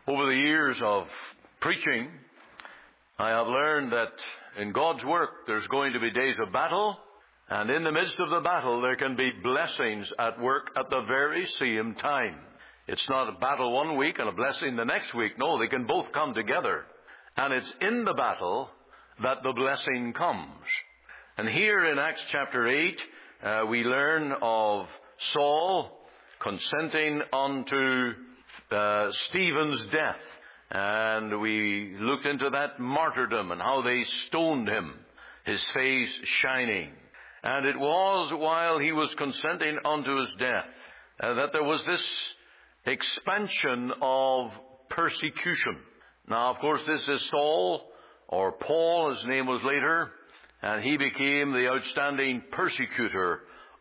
Over the years of preaching, I have learned that in God's work there's going to be days of battle, and in the midst of the battle there can be blessings at work at the very same time. It's not a battle one week and a blessing the next week. No, they can both come together. And it's in the battle that the blessing comes. And here in Acts chapter 8, we learn of Saul consenting unto Stephen's death. And we looked into that martyrdom and how they stoned him, his face shining. And it was while he was consenting unto his death that there was this expansion of persecution. Now, of course, this is Saul, or Paul, his name was later, and he became the outstanding persecutor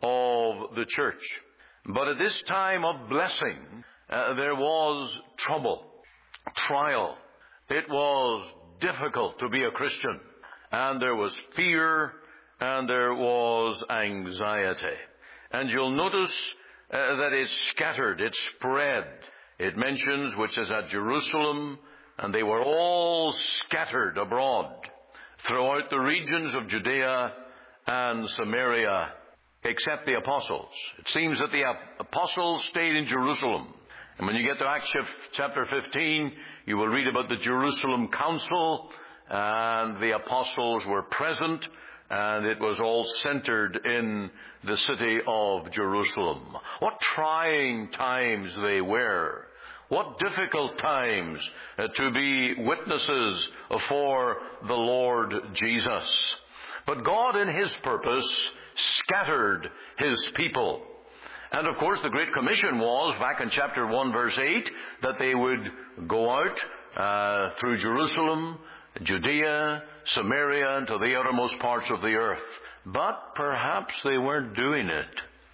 of the church. But at this time of blessing, there was trouble, trial. It was difficult to be a Christian, and there was fear, and there was anxiety. And you'll notice that it's scattered, it's spread. It mentions which is at Jerusalem, and they were all scattered abroad throughout the regions of Judea and Samaria, except the apostles. It seems that the apostles stayed in Jerusalem. And when you get to Acts chapter 15, you will read about the Jerusalem Council, and the apostles were present, and it was all centered in the city of Jerusalem. What trying times they were. What difficult times to be witnesses for the Lord Jesus. But God in His purpose scattered His people. And of course the Great Commission was, back in chapter 1 verse 8, that they would go out through Jerusalem, Judea, Samaria, and to the uttermost parts of the earth. But perhaps they weren't doing it.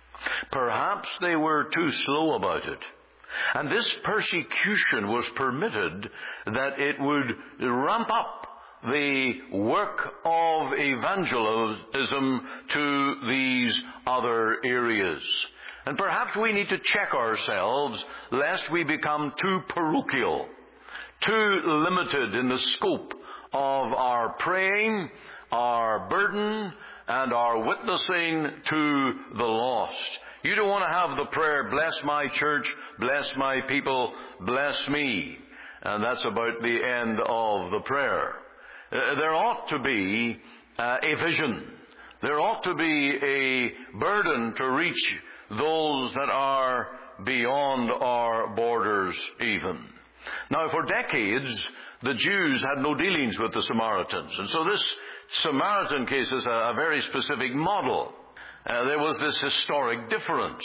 Perhaps they were too slow about it. And this persecution was permitted that it would ramp up the work of evangelism to these other areas. And perhaps we need to check ourselves lest we become too parochial, too limited in the scope of our praying, our burden, and our witnessing to the lost. You don't want to have the prayer, bless my church, bless my people, bless me. And that's about the end of the prayer. There ought to be a vision. There ought to be a burden to reach those that are beyond our borders even. Now, for decades, the Jews had no dealings with the Samaritans. And so this Samaritan case is a very specific model. There was this historic difference.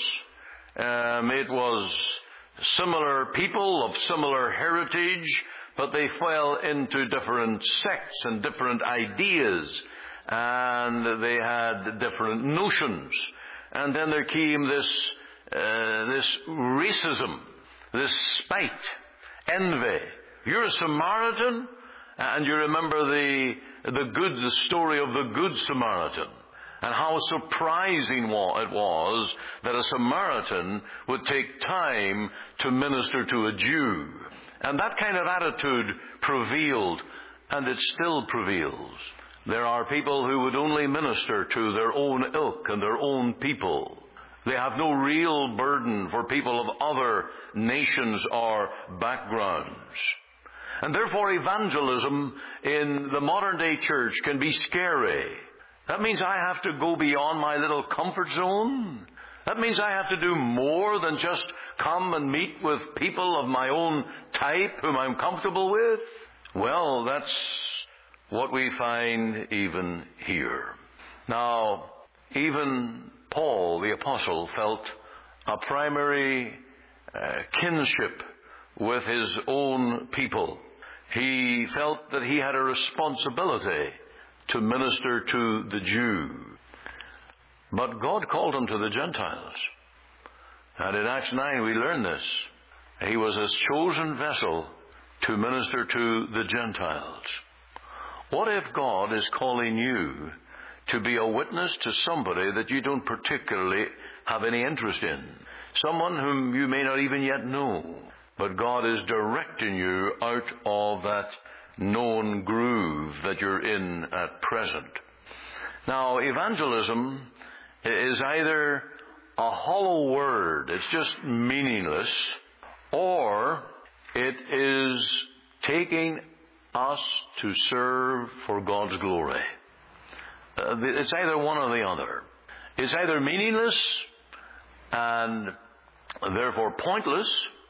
It was similar people of similar heritage, but they fell into different sects and different ideas, and they had different notions. And then there came this racism, this spite, envy. You're a Samaritan, and you remember the story of the Good Samaritan, and how surprising it was that a Samaritan would take time to minister to a Jew. And that kind of attitude prevailed, and it still prevails. There are people who would only minister to their own ilk and their own people. They have no real burden for people of other nations or backgrounds. And therefore evangelism in the modern day church can be scary. That means I have to go beyond my little comfort zone. That means I have to do more than just come and meet with people of my own type whom I'm comfortable with. Well, that's what we find even here. Now, even Paul the Apostle felt a primary kinship with his own people. He felt that he had a responsibility to minister to the Jew. But God called him to the Gentiles. And in Acts 9 we learn this. He was a chosen vessel to minister to the Gentiles. What if God is calling you to be a witness to somebody that you don't particularly have any interest in? Someone whom you may not even yet know. but God is directing you out of that known groove that you're in at present. Now, evangelism is either a hollow word, it's just meaningless, or it is taking us to serve for God's glory. It's either one or the other. It's either meaningless and therefore pointless,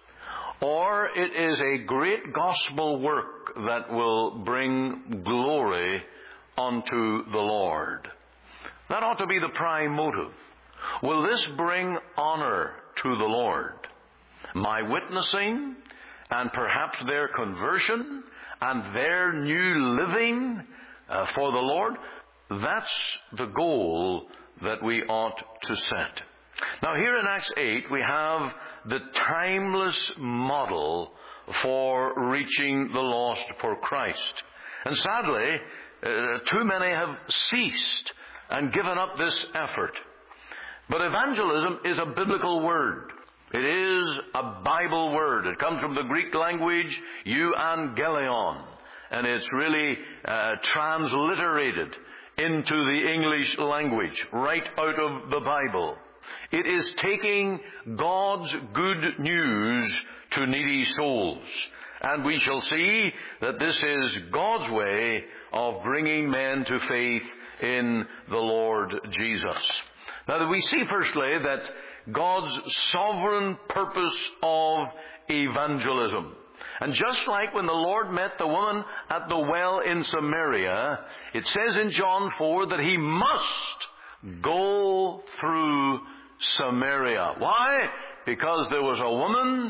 or it is a great gospel work that will bring glory unto the Lord. That ought to be the prime motive. Will this bring honor to the Lord? My witnessing, and perhaps their conversion, and their new living for the Lord, that's the goal that we ought to set. Now here in Acts 8 we have the timeless model for reaching the lost for Christ. And sadly, too many have ceased and given up this effort. But evangelism is a biblical word. It is a Bible word. It comes from the Greek language, euangelion, and it's really transliterated into the English language, right out of the Bible. It is taking God's good news to needy souls. And we shall see that this is God's way of bringing men to faith in the Lord Jesus. Now, we see firstly that God's sovereign purpose of evangelism. And just like when the Lord met the woman at the well in Samaria, it says in John 4 that he must go through Samaria. Why? Because there was a woman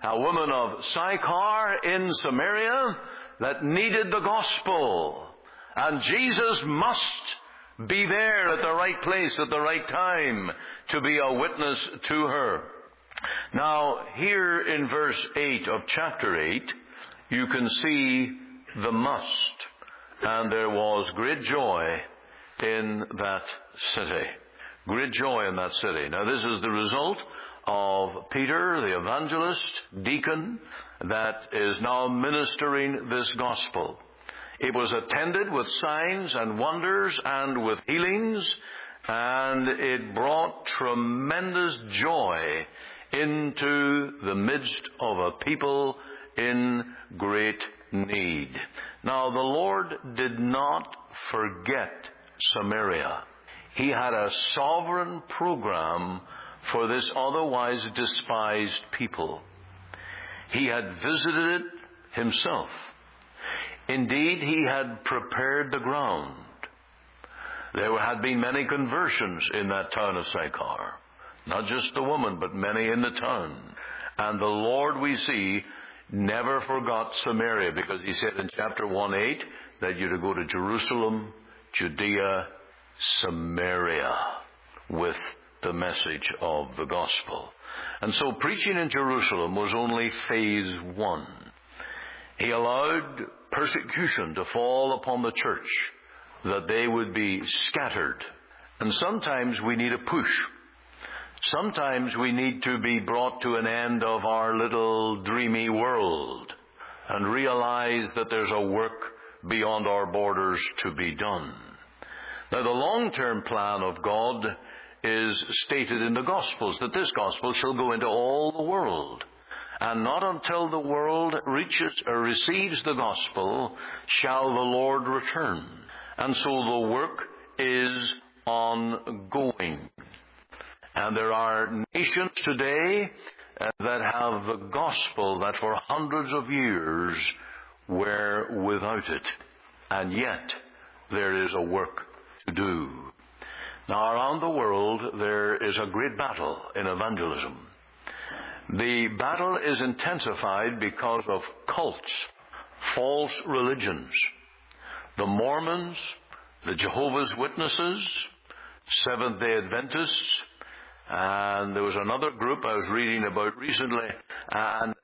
of Sychar in Samaria that needed the gospel. And Jesus must be there at the right place at the right time to be a witness to her. Now, here in verse 8 of chapter 8, you can see the must. And there was great joy in that city. Great joy in that city. Now, this is the result of Peter, the evangelist, deacon, that is now ministering this gospel. It was attended with signs and wonders and with healings, and it brought tremendous joy into the midst of a people in great need. Now, the Lord did not forget Samaria. He had a sovereign program for this otherwise despised people. He had visited it himself. Indeed, he had prepared the ground. There had been many conversions in that town of Sychar. Not just the woman, but many in the town. And the Lord, we see, never forgot Samaria, because he said in chapter 1:8 that you're to go to Jerusalem, Judea, Samaria with the message of the gospel. And so preaching in Jerusalem was only phase 1. He allowed persecution to fall upon the church, that they would be scattered. And sometimes we need a push. Sometimes we need to be brought to an end of our little dreamy world and realize that there's a work beyond our borders to be done. Now, the long-term plan of God is stated in the Gospels, that this gospel shall go into all the world. And not until the world reaches or receives the gospel shall the Lord return. And so the work is ongoing. And there are nations today that have the gospel that for hundreds of years were without it. And yet there is a work to do. Now, around the world there is a great battle in evangelism. The battle is intensified because of cults, false religions. The Mormons, the Jehovah's Witnesses, Seventh-day Adventists, and there was another group I was reading about recently, and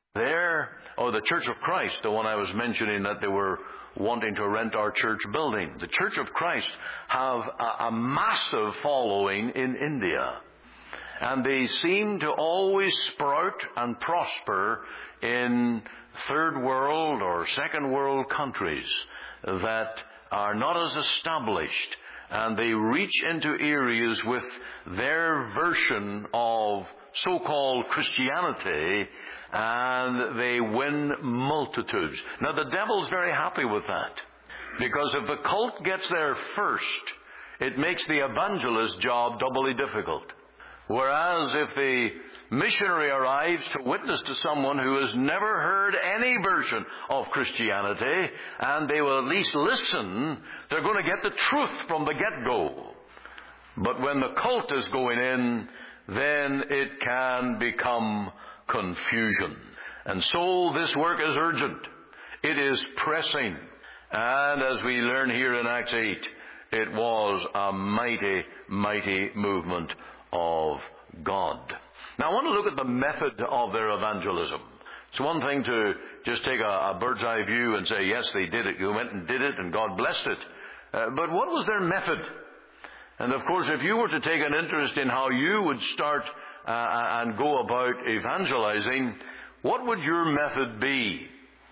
the Church of Christ, the one I was mentioning, that they were wanting to rent our church building. The Church of Christ have a massive following in India. And they seem to always sprout and prosper in third world or second world countries that are not as established. And they reach into areas with their version of so-called Christianity, and they win multitudes. Now, the devil's very happy with that, because if the cult gets there first, it makes the evangelist's job doubly difficult. Whereas if the missionary arrives to witness to someone who has never heard any version of Christianity, and they will at least listen, they're going to get the truth from the get-go. But when the cult is going in, then it can become confusion. And so this work is urgent. It is pressing. And as we learn here in Acts 8, it was a mighty, mighty movement of God. Now I want to look at the method of their evangelism. It's one thing to just take a bird's eye view and say, yes, they did it. You went and did it and God blessed it. But what was their method? And of course, if you were to take an interest in how you would start and go about evangelizing, what would your method be?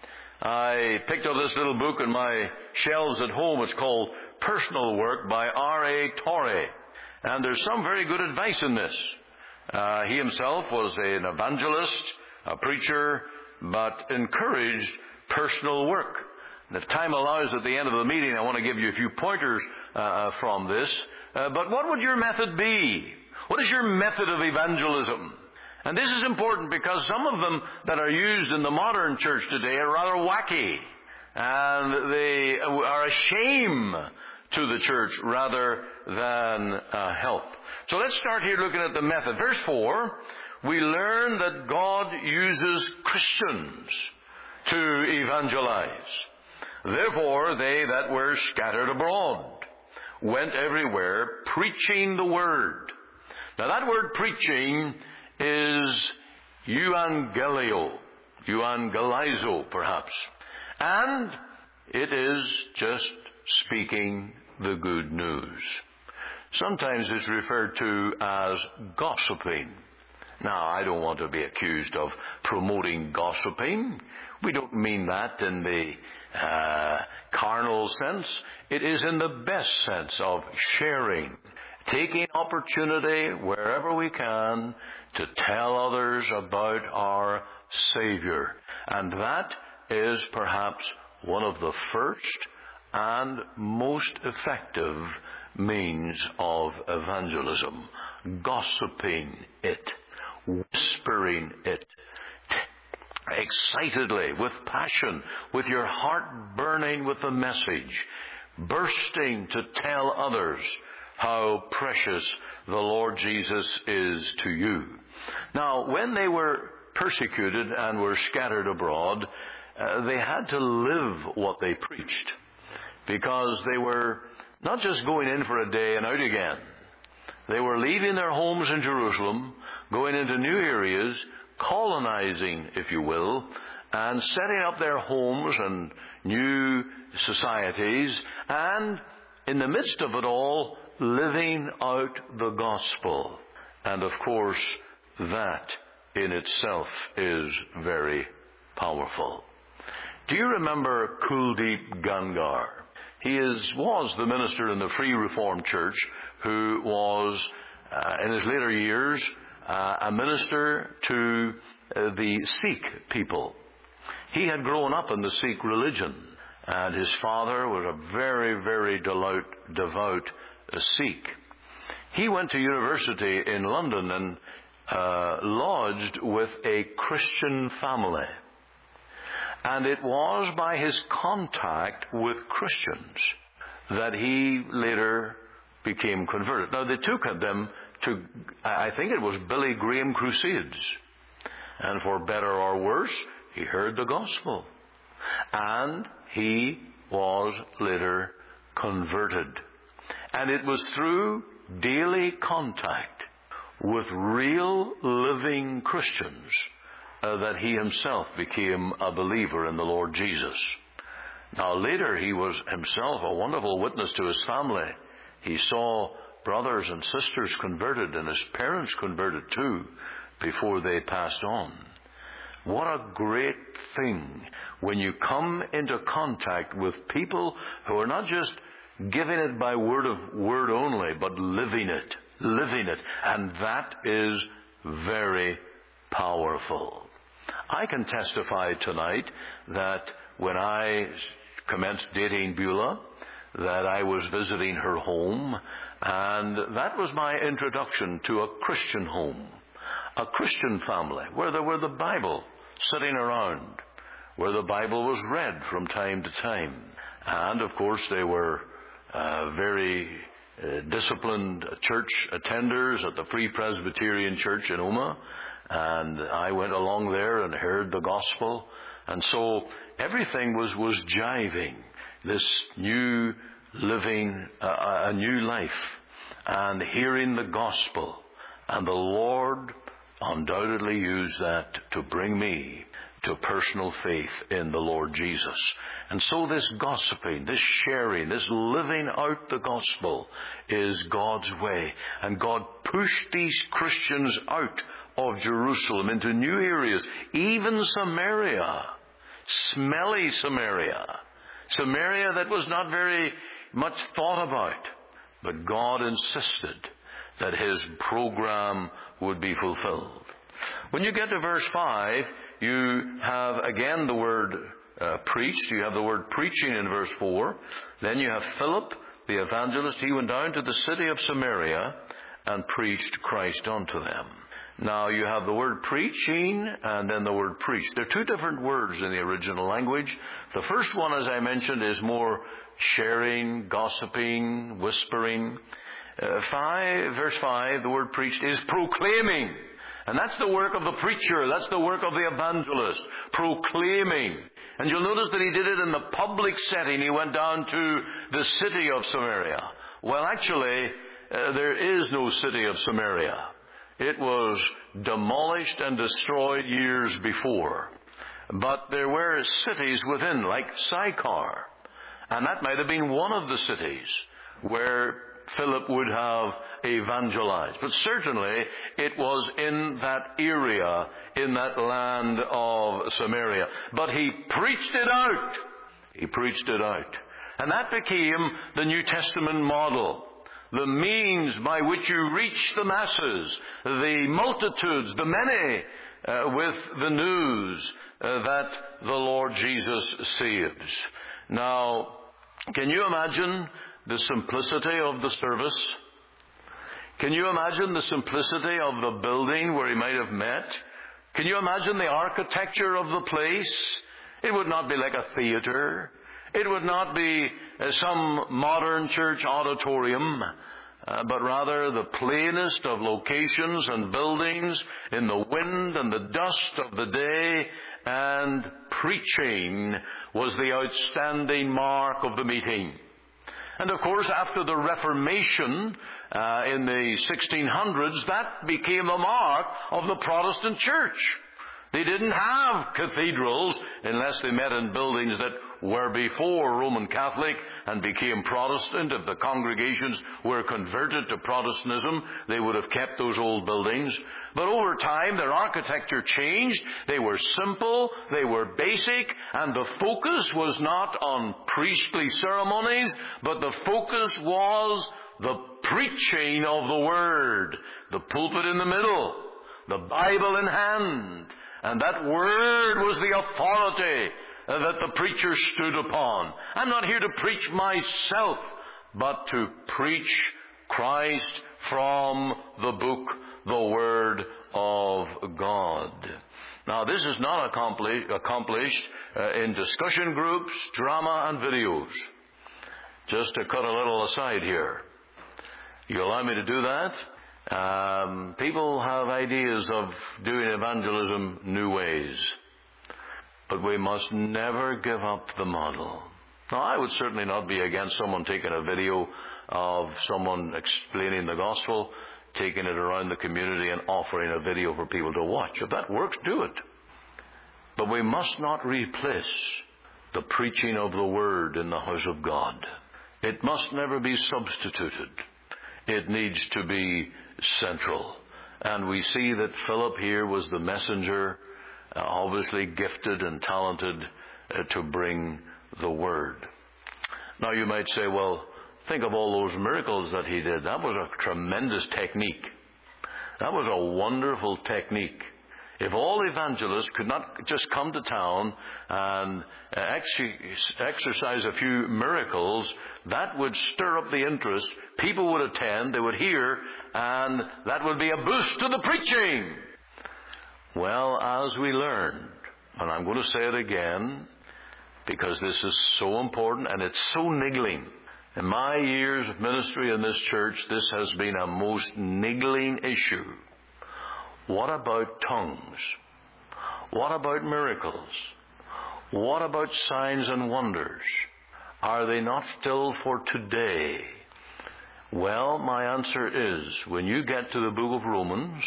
I picked up this little book in my shelves at home. It's called Personal Work by R.A. Torrey. And there's some very good advice in this. He himself was an evangelist, a preacher, but encouraged personal work. And if time allows at the end of the meeting, I want to give you a few pointers from this. But what would your method be? What is your method of evangelism? And this is important because some of them that are used in the modern church today are rather wacky. And they are a shame to the church rather than help. So let's start here looking at the method. Verse 4, we learn that God uses Christians to evangelize. Therefore, they that were scattered abroad went everywhere preaching the word. Now that word preaching is euangelio, euangelizo perhaps. And it is just speaking the good news. Sometimes it's referred to as gossiping. Now, I don't want to be accused of promoting gossiping. We don't mean that in the carnal sense. It is in the best sense of sharing, taking opportunity wherever we can to tell others about our Savior. And that is perhaps one of the first and most effective means of evangelism. Gossiping it, whispering it, excitedly, with passion, with your heart burning with the message, bursting to tell others how precious the Lord Jesus is to you. Now, when they were persecuted and were scattered abroad, they had to live what they preached, because they were not just going in for a day and out again. They were leaving their homes in Jerusalem, going into new areas, colonizing, if you will, and setting up their homes and new societies, and in the midst of it all, living out the gospel. And of course, that in itself is very powerful. Do you remember Kuldeep Gangar? He was the minister in the Free Reformed Church who was, in his later years, a minister to the Sikh people. He had grown up in the Sikh religion, and his father was a very, very devout Sikh. He went to university in London and lodged with a Christian family. And it was by his contact with Christians that he later became converted. Now, they took them to, I think it was Billy Graham crusades. And for better or worse, he heard the gospel. And he was later converted. And it was through daily contact with real living Christians that he himself became a believer in the Lord Jesus. Now later he was himself a wonderful witness to his family. He saw brothers and sisters converted, and his parents converted too, before they passed on. What a great thing when you come into contact with people who are not just giving it by word only, but living it. And that is very powerful. I can testify tonight that when I commenced dating Beulah, that I was visiting her home, and that was my introduction to a Christian home, a Christian family, where there were the Bible sitting around, where the Bible was read from time to time. And of course they were very disciplined church attenders at the Free Presbyterian Church in Omagh, and I went along there and heard the gospel, and so everything was jiving. This new living, a new life, and hearing the gospel. And the Lord undoubtedly used that to bring me to personal faith in the Lord Jesus. And so this gossiping, this sharing, this living out the gospel is God's way. And God pushed these Christians out of Jerusalem into new areas, even Samaria, smelly Samaria that was not very much thought about. But God insisted that his program would be fulfilled. When you get to verse 5, you have again the word preached. You have the word preaching in verse 4. Then you have Philip, the evangelist. He went down to the city of Samaria and preached Christ unto them. Now you have the word preaching and then the word preached. They're two different words in the original language. The first one, as I mentioned, is more sharing, gossiping, whispering. Verse 5, the word preached is proclaiming. And that's the work of the preacher. That's the work of the evangelist. Proclaiming. And you'll notice that he did it in the public setting. He went down to the city of Samaria. Well, actually, there is no city of Samaria. It was demolished and destroyed years before. But there were cities within, like Sychar. And that might have been one of the cities where Philip would have evangelized. But certainly it was in that area, in that land of Samaria. But he preached it out. He preached it out. And that became the New Testament model. The means by which you reach the masses, the multitudes, the many, with the news that the Lord Jesus saves. Now, can you imagine the simplicity of the service? Can you imagine the simplicity of the building where he might have met? Can you imagine the architecture of the place? It would not be like a theater. It would not be some modern church auditorium, but rather the plainest of locations and buildings in the wind and the dust of the day, and preaching was the outstanding mark of the meeting. And of course, after the Reformation in the 1600s, that became the mark of the Protestant church. They didn't have cathedrals unless they met in buildings that were before Roman Catholic and became Protestant. If the congregations were converted to Protestantism, they would have kept those old buildings. But over time, their architecture changed. They were simple, they were basic, and the focus was not on priestly ceremonies, but the focus was the preaching of the Word, the pulpit in the middle, the Bible in hand. And that Word was the authority that the preacher stood upon. I'm not here to preach myself, but to preach Christ from the book, the Word of God. Now, this is not accomplished in discussion groups, drama, and videos. Just to cut a little aside here. You allow me to do that? People have ideas of doing evangelism new ways. But we must never give up the model. Now, I would certainly not be against someone taking a video of someone explaining the gospel, taking it around the community and offering a video for people to watch. If that works, do it. But we must not replace the preaching of the Word in the house of God. It must never be substituted. It needs to be central. And we see that Philip here was the messenger, obviously gifted and talented to bring the word. Now you might say, well, think of all those miracles that he did. That was a tremendous technique. That was a wonderful technique. If all evangelists could not just come to town and exercise a few miracles, that would stir up the interest. People would attend, they would hear, and that would be a boost to the preaching. Well, as we learned, and I'm going to say it again, because this is so important and it's so niggling. In my years of ministry in this church, this has been a most niggling issue. What about tongues? What about miracles? What about signs and wonders? Are they not still for today? Well, my answer is, when you get to the book of Romans,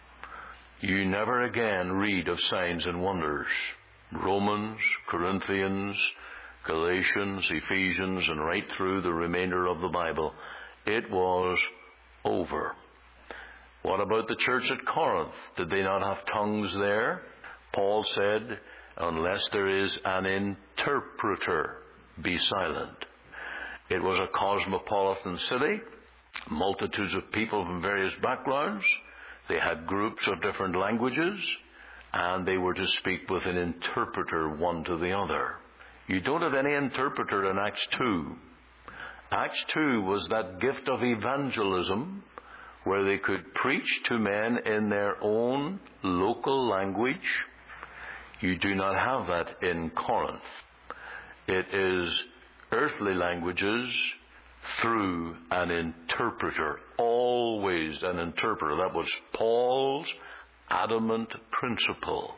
you never again read of signs and wonders. Romans, Corinthians, Galatians, Ephesians, and right through the remainder of the Bible, it was over. What about the church at Corinth? Did they not have tongues there? Paul said, unless there is an interpreter, be silent. It was a cosmopolitan city, multitudes of people from various backgrounds. They had groups of different languages, and they were to speak with an interpreter one to the other. You don't have any interpreter in Acts 2. Acts 2 was that gift of evangelism where they could preach to men in their own local language. You do not have that in Corinth. It is earthly languages through an interpreter. Always an interpreter. That was Paul's adamant principle.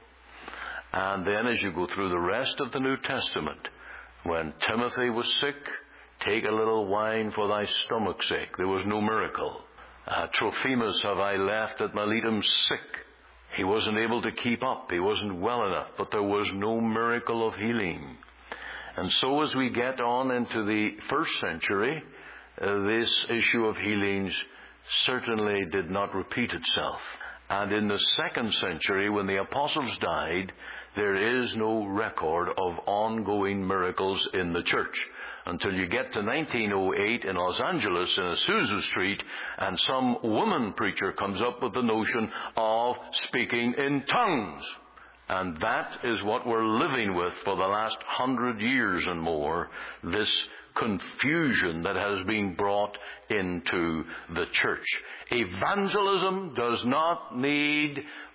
And then as you go through the rest of the New Testament, when Timothy was sick, take a little wine for thy stomach's sake. There was no miracle. Trophimus have I left at Miletum sick. He wasn't able to keep up. He wasn't well enough. But there was no miracle of healing. And so as we get on into the first century, this issue of healings certainly did not repeat itself. And in the second century, when the apostles died, there is no record of ongoing miracles in the church until you get to 1908 in Los Angeles in Azusa Street, and some woman preacher comes up with the notion of speaking in tongues. And that is what we're living with for the last 100 years and more, this confusion that has been brought into the church. Evangelism does not need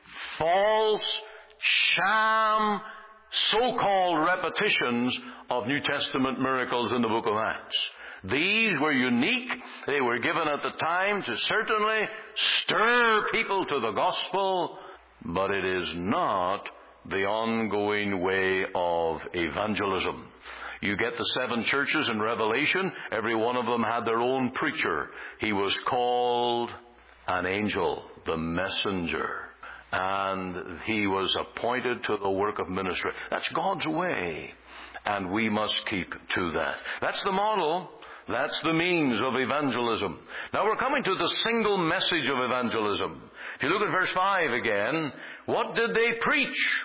false, sham, so-called repetitions of New Testament miracles in the book of Acts. These were unique. They were given at the time to certainly stir people to the gospel, but it is not the ongoing way of evangelism. You get the 7 churches in Revelation. Every one of them had their own preacher. He was called an angel, the messenger. And he was appointed to the work of ministry. That's God's way. And we must keep to that. That's the model. That's the means of evangelism. Now we're coming to the single message of evangelism. If you look at verse 5 again, what did they preach?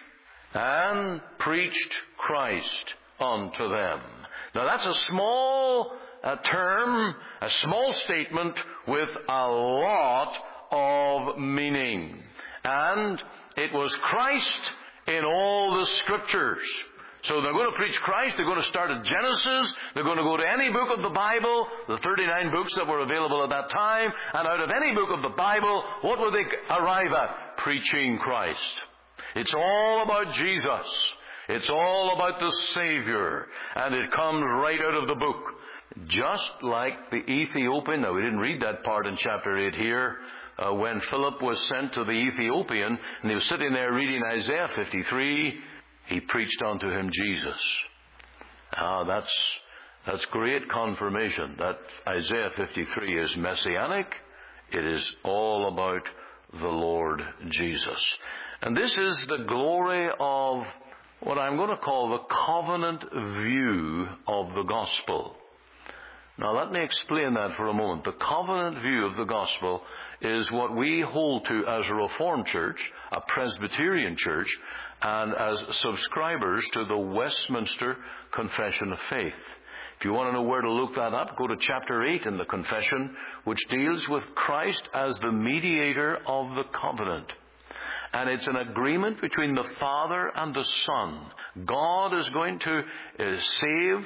And preached Christ unto them. Now that's a small term, a small statement with a lot of meaning. And it was Christ in all the Scriptures. So they're going to preach Christ. They're going to start at Genesis. They're going to go to any book of the Bible, the 39 books that were available at that time. And out of any book of the Bible, what will they arrive at? Preaching Christ. It's all about Jesus. It's all about the Savior. And it comes right out of the book. Just like the Ethiopian. Now, we didn't read that part in chapter 8 here. When Philip was sent to the Ethiopian, and he was sitting there reading Isaiah 53, he preached unto him Jesus. That's great confirmation that Isaiah 53 is messianic. It is all about the Lord Jesus. And this is the glory of what I'm going to call the covenant view of the gospel. Now let me explain that for a moment. The covenant view of the gospel is what we hold to as a Reformed church, a Presbyterian church, and as subscribers to the Westminster Confession of Faith. If you want to know where to look that up, go to chapter 8 in the Confession, which deals with Christ as the mediator of the covenant. And it's an agreement between the Father and the Son. God is going to save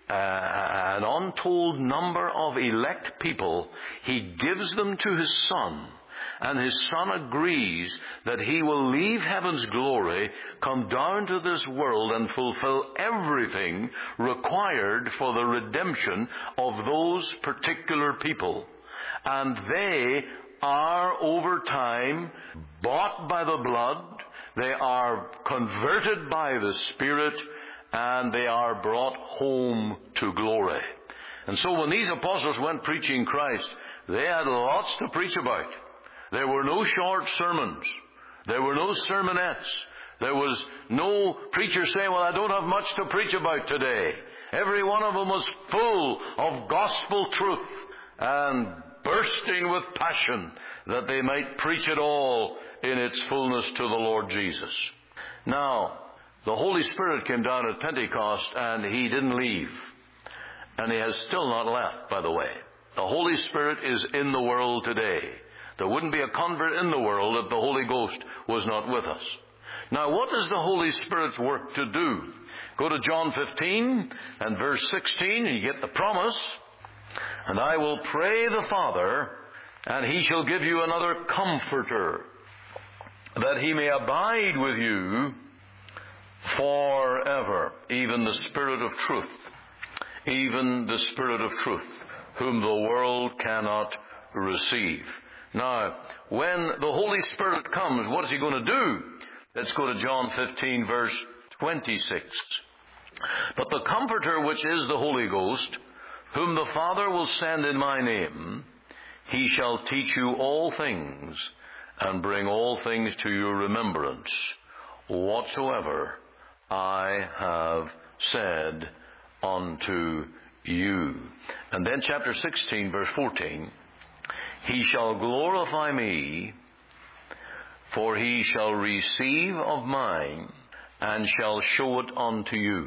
an untold number of elect people. He gives them to His Son. And His Son agrees that He will leave heaven's glory, come down to this world and fulfill everything required for the redemption of those particular people. And they are, over time, bought by the blood, they are converted by the Spirit, and they are brought home to glory. And so when these apostles went preaching Christ, they had lots to preach about. There were no short sermons. There were no sermonettes. There was no preacher saying, well, I don't have much to preach about today. Every one of them was full of gospel truth and bursting with passion that they might preach it all in its fullness to the Lord Jesus. Now, the Holy Spirit came down at Pentecost and He didn't leave. And He has still not left, by the way. The Holy Spirit is in the world today. There wouldn't be a convert in the world if the Holy Ghost was not with us. Now, what is the Holy Spirit's work to do? Go to John 15 and verse 16, and you get the promise. And I will pray the Father, and He shall give you another Comforter, that He may abide with you forever, even the Spirit of truth, even the Spirit of truth, whom the world cannot receive. Now, when the Holy Spirit comes, what is He going to do? Let's go to John 15, verse 26. But the Comforter, which is the Holy Ghost, whom the Father will send in my name, He shall teach you all things, and bring all things to your remembrance, whatsoever I have said unto you. And then chapter 16, verse 14, He shall glorify me, for He shall receive of mine, and shall show it unto you.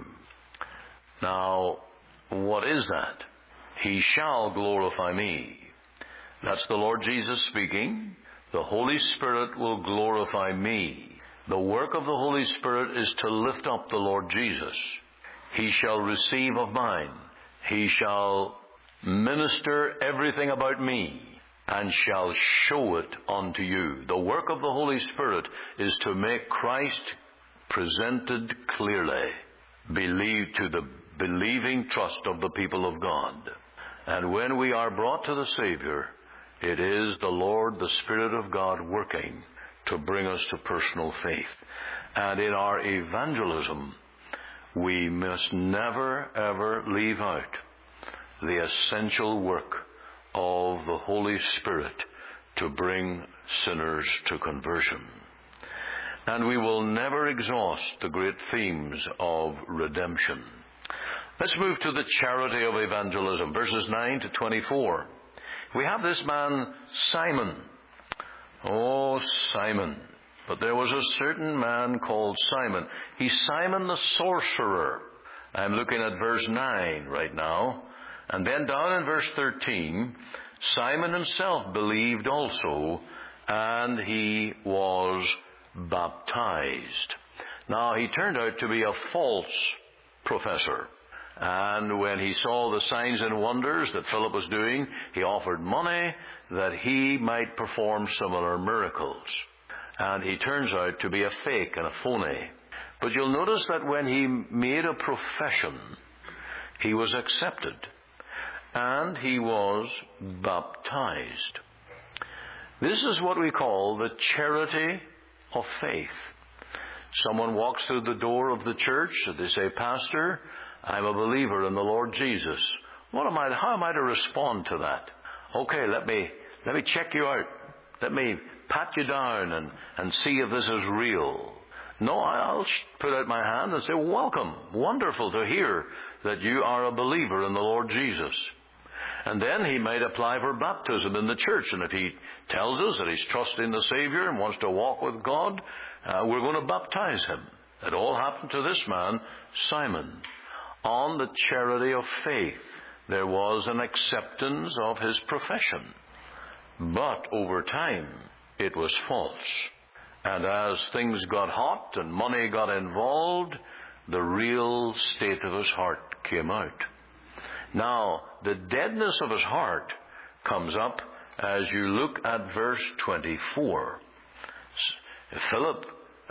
Now, what is that? He shall glorify me. That's the Lord Jesus speaking. The Holy Spirit will glorify me. The work of the Holy Spirit is to lift up the Lord Jesus. He shall receive of mine. He shall minister everything about me, and shall show it unto you. The work of the Holy Spirit is to make Christ presented clearly, believed to the believing trust of the people of God. And when we are brought to the Savior, it is the Lord, the Spirit of God, working to bring us to personal faith. And in our evangelism, we must never, ever leave out the essential work of the Holy Spirit to bring sinners to conversion. And we will never exhaust the great themes of redemption. Let's move to the charity of evangelism, verses 9 to 24. We have this man, Simon. Oh, Simon. But there was a certain man called Simon. He's Simon the sorcerer. I'm looking at verse 9 right now. And then down in verse 13, Simon himself believed also, and he was baptized. Now, he turned out to be a false professor. And when he saw the signs and wonders that Philip was doing, he offered money that he might perform similar miracles. And he turns out to be a fake and a phony. But you'll notice that when he made a profession, he was accepted. And he was baptized. This is what we call the charity of faith. Someone walks through the door of the church and they say, Pastor, I'm a believer in the Lord Jesus. How am I to respond to that? Okay, let me check you out. Let me pat you down and see if this is real. No, I'll put out my hand and say, welcome. Wonderful to hear that you are a believer in the Lord Jesus. And then he might apply for baptism in the church. And if he tells us that he's trusting the Savior and wants to walk with God, we're going to baptize him. It all happened to this man, Simon. On the charity of faith, there was an acceptance of his profession. But over time, it was false. And as things got hot and money got involved, the real state of his heart came out. Now, the deadness of his heart comes up as you look at verse 24. Philip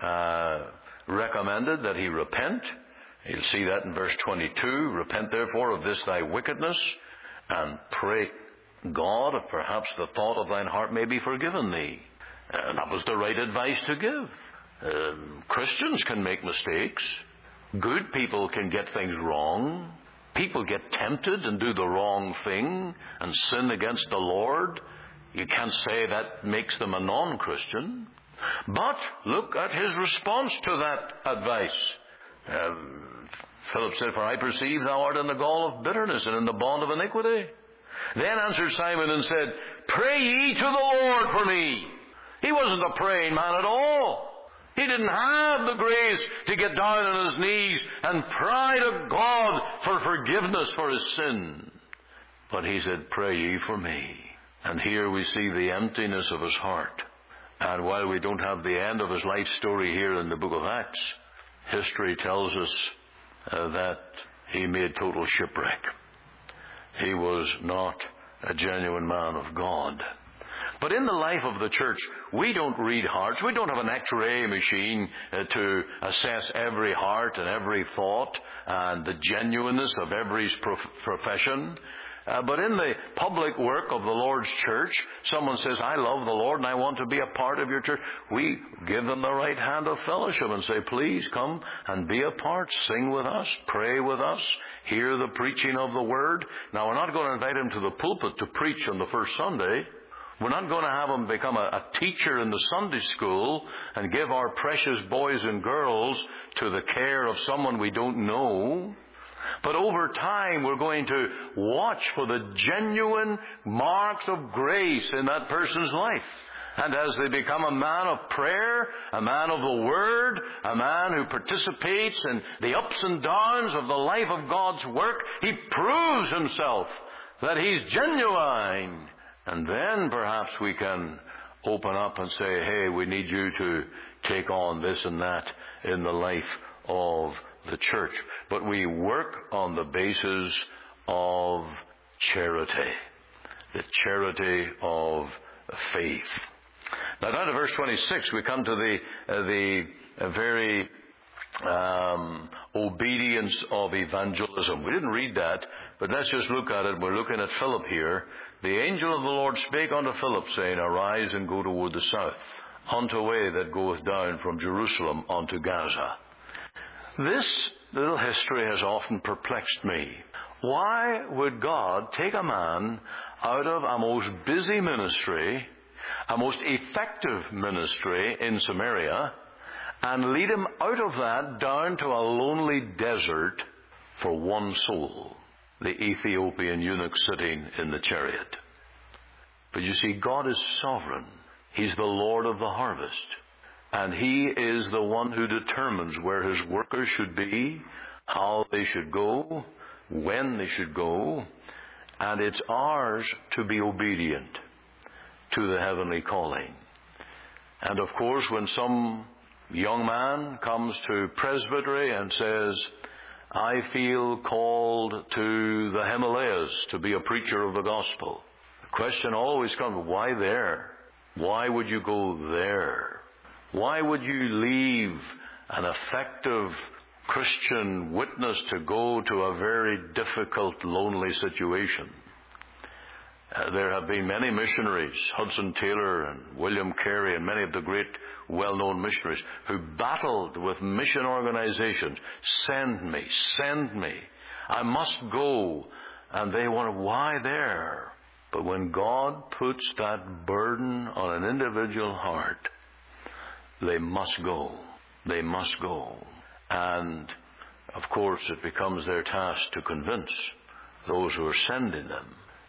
recommended that he repent. You'll see that in verse 22. Repent therefore of this thy wickedness, and pray God if perhaps the thought of thine heart may be forgiven thee. And that was the right advice to give. Christians can make mistakes. Good people can get things wrong. People get tempted and do the wrong thing and sin against the Lord. You can't say that makes them a non-Christian. But look at his response to that advice. Philip said, "For I perceive thou art in the gall of bitterness and in the bond of iniquity." Then answered Simon and said, "Pray ye to the Lord for me." He wasn't a praying man at all. He didn't have the grace to get down on his knees and cry to God for forgiveness for his sin. But he said, "Pray ye for me." And here we see the emptiness of his heart. And while we don't have the end of his life story here in the book of Acts, history tells us that he made total shipwreck. He was not a genuine man of God. But in the life of the church, we don't read hearts. We don't have an X-ray machine to assess every heart and every thought and the genuineness of every profession. But in the public work of the Lord's church, someone says, "I love the Lord and I want to be a part of your church." We give them the right hand of fellowship and say, "Please come and be a part. Sing with us. Pray with us. Hear the preaching of the Word." Now, we're not going to invite him to the pulpit to preach on the first Sunday. We're not going to have him become a teacher in the Sunday school and give our precious boys and girls to the care of someone we don't know. But over time, we're going to watch for the genuine marks of grace in that person's life. And as they become a man of prayer, a man of the Word, a man who participates in the ups and downs of the life of God's work, he proves himself that he's genuine. And then perhaps we can open up and say, "Hey, we need you to take on this and that in the life of the church." But we work on the basis of charity, the charity of faith. Now down to verse 26, we come to the very obedience of evangelism. We didn't read that, but let's just look at it. We're looking at Philip here. "The angel of the Lord spake unto Philip, saying, Arise and go toward the south, unto a way that goeth down from Jerusalem unto Gaza." This little history has often perplexed me. Why would God take a man out of a most busy ministry, a most effective ministry in Samaria, and lead him out of that down to a lonely desert for one soul, the Ethiopian eunuch sitting in the chariot? But you see, God is sovereign. He's the Lord of the harvest. And He is the one who determines where His workers should be, how they should go, when they should go. And it's ours to be obedient to the heavenly calling. And of course, when some young man comes to presbytery and says, "I feel called to the Himalayas to be a preacher of the gospel," the question always comes, why there? Why would you go there? Why would you leave an effective Christian witness to go to a very difficult, lonely situation? There have been many missionaries, Hudson Taylor and William Carey and many of the great well-known missionaries, who battled with mission organizations. Send me. I must go. And they wonder, why there? But when God puts that burden on an individual heart, they must go. They must go. And, of course, it becomes their task to convince those who are sending them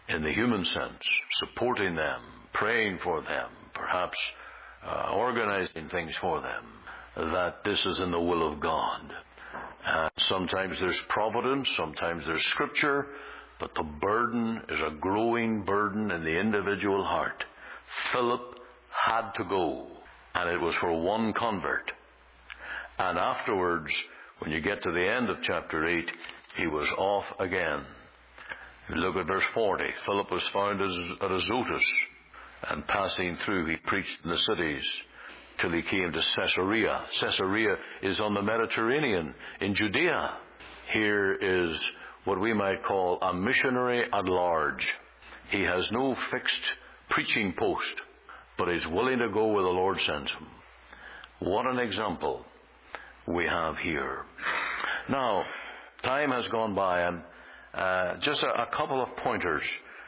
in the human sense, supporting them, praying for them, perhaps organizing things for them, that this is in the will of God. Sometimes there's providence, sometimes there's scripture, but the burden is a growing burden in the individual heart. Philip had to go, and it was for one convert. And afterwards, when you get to the end of chapter 8, he was off again. You look at verse 40. Philip was found at Azotus, and passing through, he preached in the cities till he came to Caesarea. Caesarea is on the Mediterranean in Judea. Here is what we might call a missionary at large. He has no fixed preaching post, but is willing to go where the Lord sends him. What an example we have here. Now, time has gone by, and just a couple of pointers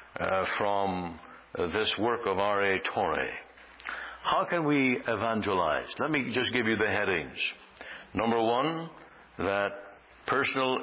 from this work of R.A. Torrey. How can we evangelize? Let me just give you the headings. Number one, that personal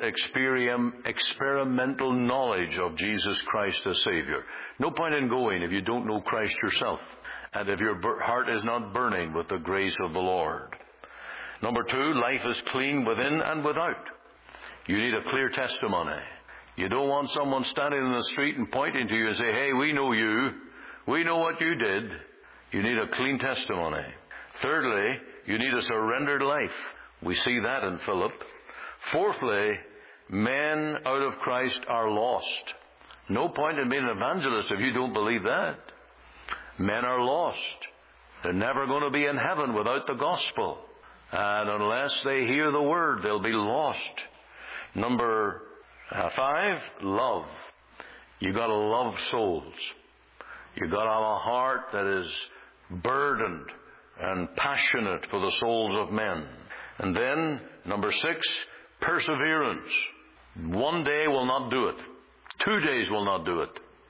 experimental knowledge of Jesus Christ as Savior. No point in going if you don't know Christ yourself, and if your heart is not burning with the grace of the Lord. Number two, life is clean within and without. You need a clear testimony. You don't want someone standing in the street and pointing to you and say, hey, we know you. We know what you did. You need a clean testimony. Thirdly, you need a surrendered life. We see that in Philip. Fourthly, men out of Christ are lost. No point in being an evangelist if you don't believe that. Men are lost. They're never going to be in heaven without the gospel. And unless they hear the word, they'll be lost. Number 5, love. You've got to love souls. You've got to have a heart that is burdened and passionate for the souls of men. And then, number 6, perseverance. One day will not do it. 2 days will not do it.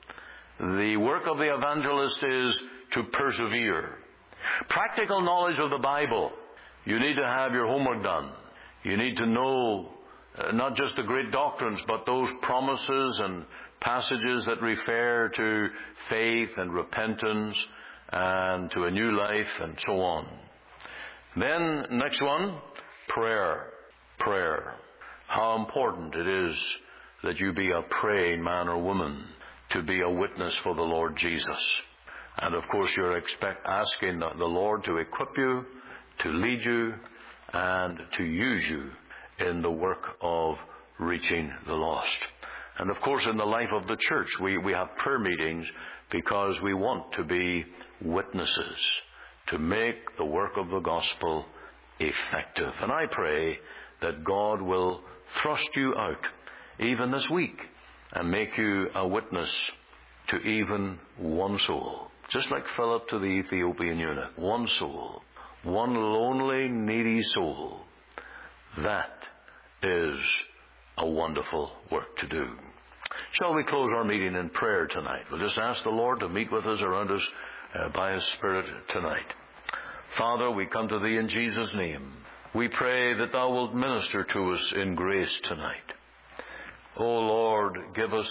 The work of the evangelist is to persevere. Practical knowledge of the Bible. You need to have your homework done. You need to know not just the great doctrines, but those promises and passages that refer to faith and repentance and to a new life and so on. Then, next one, prayer. Prayer. How important it is that you be a praying man or woman to be a witness for the Lord Jesus. And of course you're asking the Lord to equip you, to lead you, and to use you in the work of reaching the lost. And of course in the life of the church we have prayer meetings because we want to be witnesses, to make the work of the gospel effective. And I pray that God will thrust you out even this week and make you a witness to even one soul. Just like Philip to the Ethiopian eunuch. One soul. One lonely, needy soul. That is a wonderful work to do. Shall we close our meeting in prayer tonight? We'll just ask the Lord to meet with us around us by His Spirit tonight. Father, we come to Thee in Jesus' name. We pray that Thou wilt minister to us in grace tonight. O Lord, give us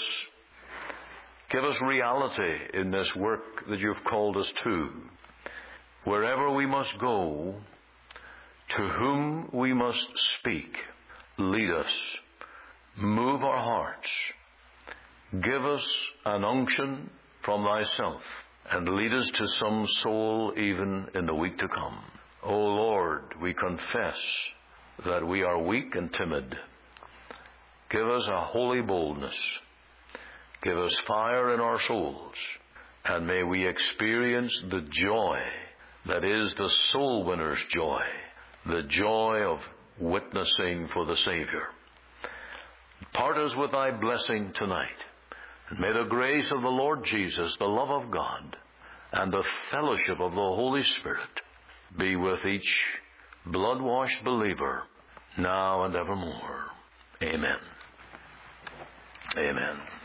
reality in this work that You've called us to. Wherever we must go, to whom we must speak, lead us, move our hearts, give us an unction from Thyself, and lead us to some soul even in the week to come. O Lord, we confess that we are weak and timid. Give us a holy boldness. Give us fire in our souls. And may we experience the joy that is the soul winner's joy, the joy of witnessing for the Savior. Part us with Thy blessing tonight. And may the grace of the Lord Jesus, the love of God, and the fellowship of the Holy Spirit be with each blood-washed believer now and evermore. Amen. Amen.